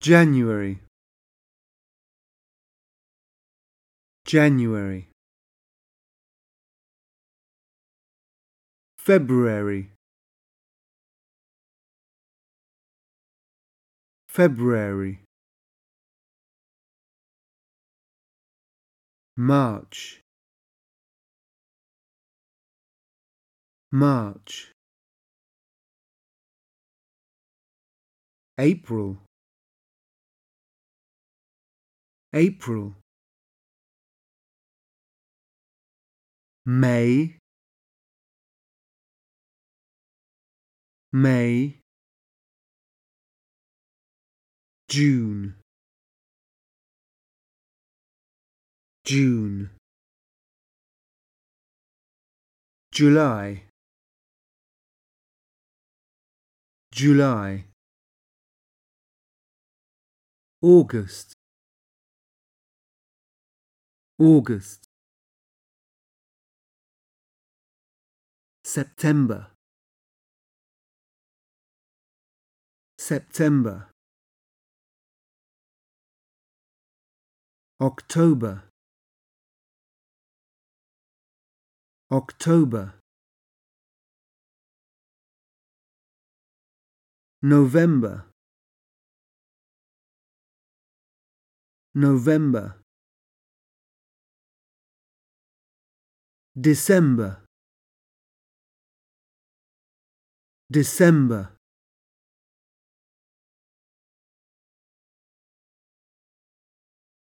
January, January. February, February. March, March. April, April. May, May. June, June. July, July. August, August. September, September. October, October. November, November. December, December.